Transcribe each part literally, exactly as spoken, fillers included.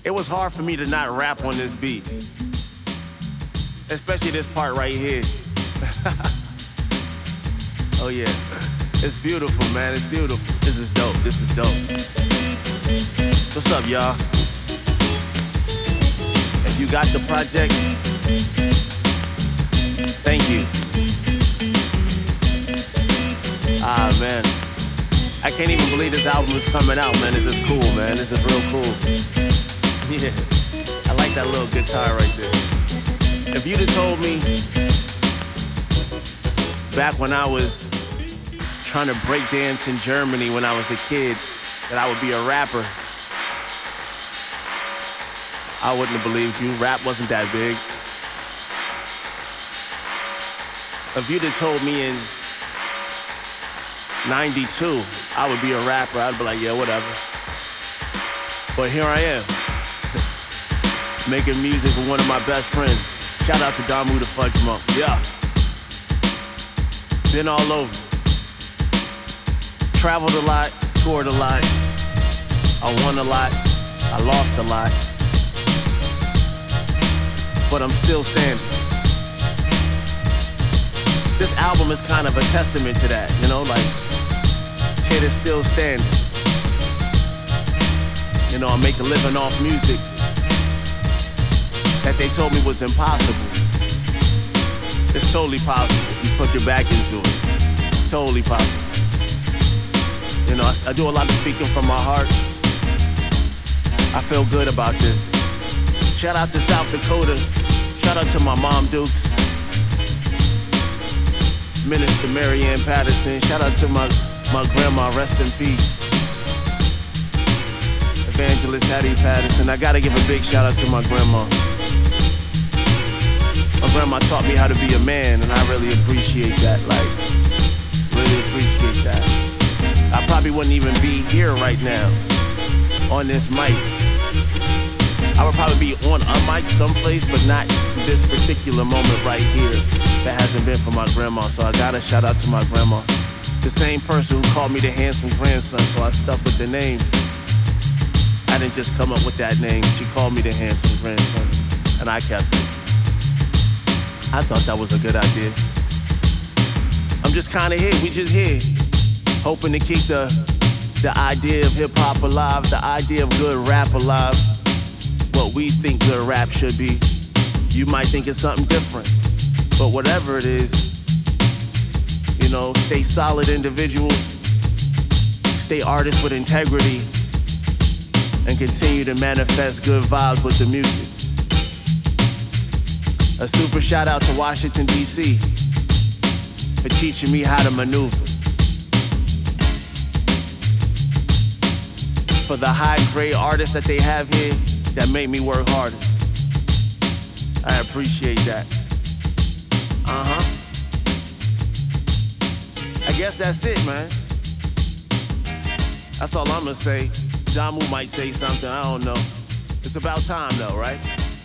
it was hard for me to not rap on this beat. Especially this part right here. Oh yeah, it's beautiful, man, it's beautiful. This is dope, this is dope. What's up, y'all? If you got the project, thank you. Ah, man. I can't even believe this album is coming out, man. This is cool, man. This is real cool. Yeah, I like that little guitar right there. If you'd have told me back when I was trying to break dance in Germany when I was a kid that I would be a rapper, I wouldn't have believed you. Rap wasn't that big. If you'd have told me in ninety-two I would be a rapper, I'd be like, yeah, whatever. But here I am, making music with one of my best friends. Shout out to Damu the Fudge Monk. Yeah. Been all over. Traveled a lot, toured a lot. I won a lot, I lost a lot. But I'm still standing. This album is kind of a testament to that, you know, like, kid is still standing. You know, I make a living off music that they told me was impossible. It's totally possible. You put your back into it. Totally possible. You know, I, I do a lot of speaking from my heart. I feel good about this. Shout out to South Dakota. Shout out to my mom, Dukes. Minister Mary Ann Patterson. Shout out to my, my grandma, rest in peace. Evangelist Hattie Patterson. I gotta give a big shout out to my grandma. My grandma taught me how to be a man, and I really appreciate that, like, really appreciate that. I probably wouldn't even be here right now, on this mic. I would probably be on a mic someplace, but not this particular moment right here. That hasn't been for my grandma, so I gotta shout out to my grandma. The same person who called me the handsome grandson, so I stuck with the name. I didn't just come up with that name, she called me the handsome grandson, and I kept it. I thought that was a good idea. I'm just kinda here, we just here. Hoping to keep the, the idea of hip hop alive, the idea of good rap alive. What we think good rap should be. You might think it's something different, but whatever it is, you know, stay solid individuals, stay artists with integrity, and continue to manifest good vibes with the music. A super shout out to Washington, D C for teaching me how to maneuver. For the high grade artists that they have here that make me work harder. I appreciate that. Uh-huh. I guess that's it, man. That's all I'm gonna say. Damu might say something, I don't know. It's about time though, right?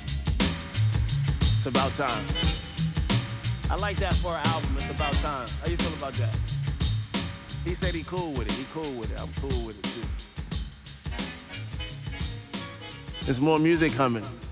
It's about time. I like that for an album, it's about time. How you feel about that? He said he cool with it, he cool with it, I'm cool with it too. There's more music coming.